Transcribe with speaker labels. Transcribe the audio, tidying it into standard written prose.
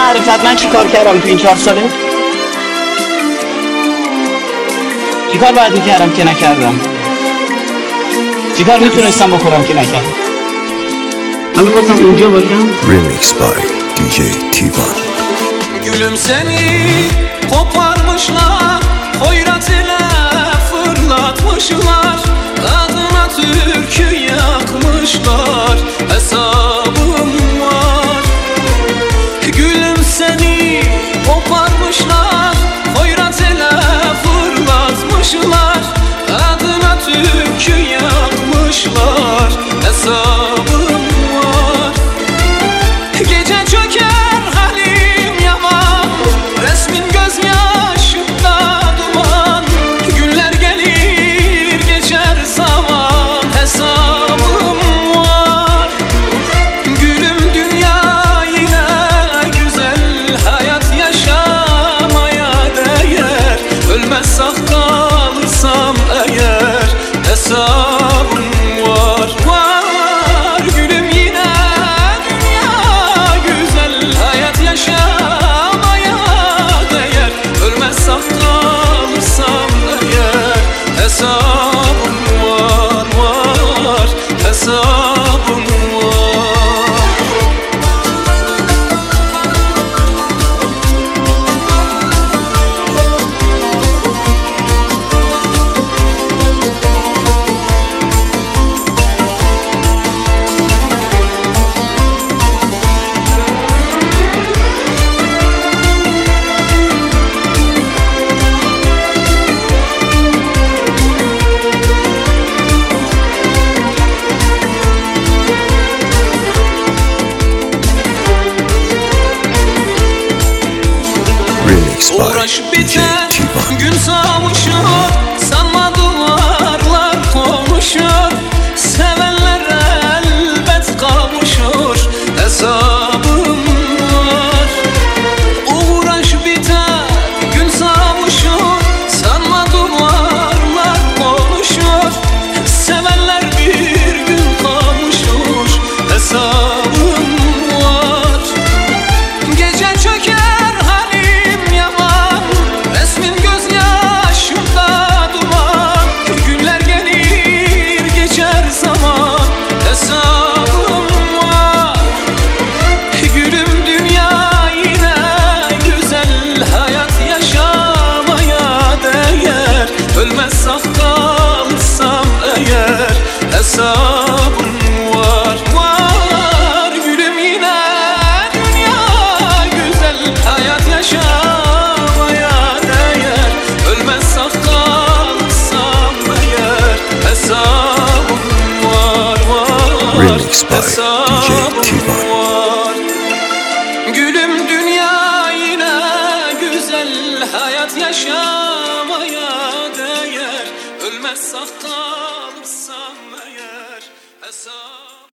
Speaker 1: معرفت من چی کار کردم تو این 4 ساله؟ چی کار باید میکردم که نکردم؟ چی کار میتونستم بکنم که نکردم؟ من میخواستم اونجا باشم.
Speaker 2: Remix by DJ T-Van.
Speaker 3: Gülüm seni koparmışlar, hoyrat ile fırlatmışlar, adına türkü yakmışlar, hesabım var. Gülüm seni koparmışlar, hoyrat ile fırlatmışlar, adına türkü yakmışlar, hesabım var. Gece çöker halim yaman, resmin gözyaşımda duman, günler gelir geçer zaman, hesabım var. Gülüm dünya yine güzel, hayat yaşamaya değer, ölmez sağ kalırsam eğer, hesabım var. Var gülüm yine dünya güzel, hayat yaşamaya değer, ölmez sağ kalırsam eğer, hesabım var, var, hesabım var.
Speaker 2: Remix by
Speaker 3: Uğraş
Speaker 2: DJ
Speaker 3: biter,
Speaker 2: T-Van.
Speaker 3: gün savuşur, sanma duvarlar konuşur, sevenler elbet kavuşur, hesabım var. Uğraş biter, gün savuşur, sanma duvarlar konuşur, sevenler bir gün kavuşur, hesabım var. Gece çöker halim yaman, resmin gözyaşımda duman, günler gelir geçer zaman, hesabım var. Gülüm dünya yine güzel, hayat yaşamaya değer, ölmez sağ kalırsam eğer, hesabım var. Var gülüm yine dünya güzel, hayat yaşamaya değer, ölmez sağ kalırsam eğer, hesabım var, var,
Speaker 2: Remix by DJ
Speaker 3: hesabım
Speaker 2: T-Van.
Speaker 3: var. Gülüm dünya yine güzel, hayat yaşamaya değer, ölmez sağ kalırsam eğer, hesabım